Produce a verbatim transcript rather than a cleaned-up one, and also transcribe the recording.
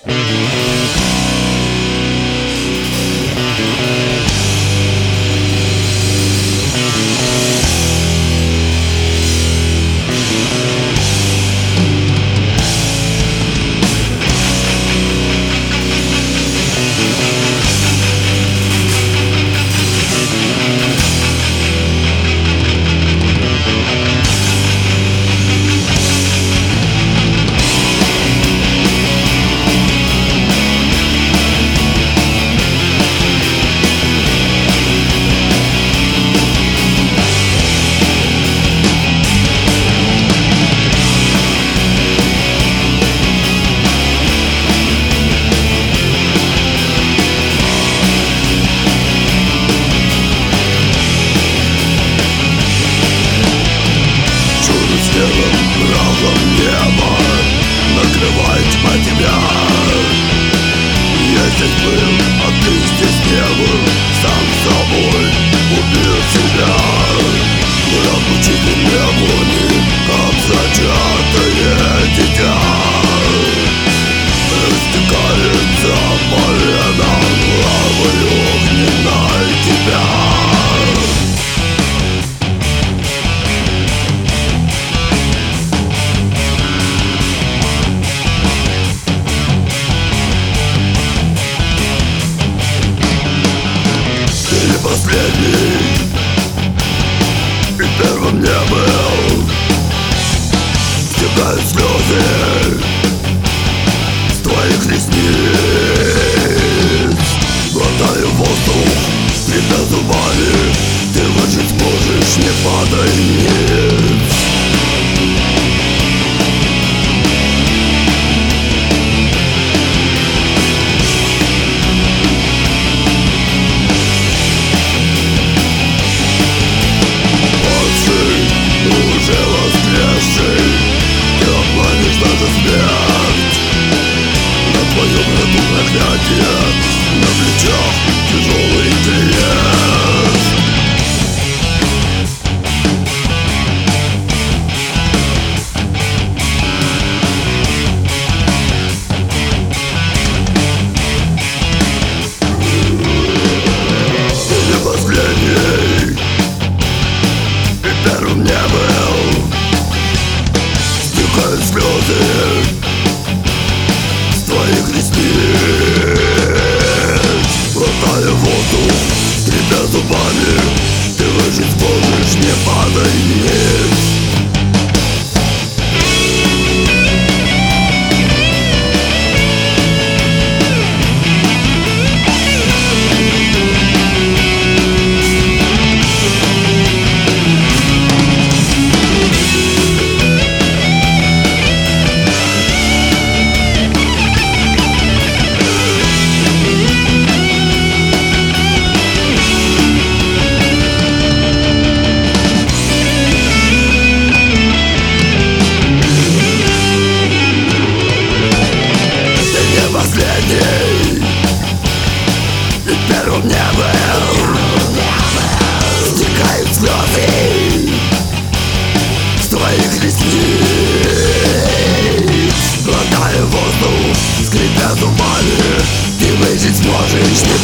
Последний и первым не был. Стекают слезы с твоих ресниц. Глотаю воздух, скрипя зубами. Ты выжить сможешь, не падай вниз. На плечах тяжелый крест. Ты не последний и первым не был. Стекают слезы с твоих ресниц. Глотая воздух, скрипя зубами. Ты выжить сможешь, не падай вниз. И первым не был. Стекают слезы с твоих ресниц. Глотаю воздух, скрипя зубами. Ты выжить сможешь.